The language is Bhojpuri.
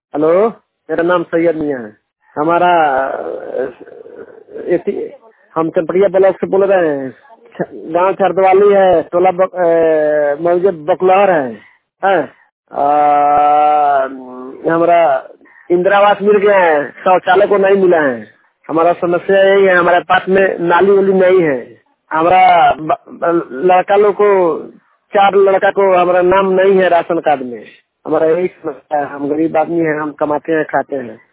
हेलो, मेरा नाम सैयद मियाँ है। हमारा हम चनपटिया ब्लॉक से बोल रहे हैं। गांव छरदवाली है, टोला मौजे बकलौर है। हमारा इंदिरा आवास मिल गया है, शौचालय को नहीं मिला है। हमारा समस्या यही है, हमारे पास में नाली वाली नहीं है। हमारा लड़का लोग को 4 लड़का को हमारा नाम नहीं है राशन कार्ड में। हमारा यही समस्या है, हम गरीब आदमी हैं, हम कमाते हैं खाते हैं।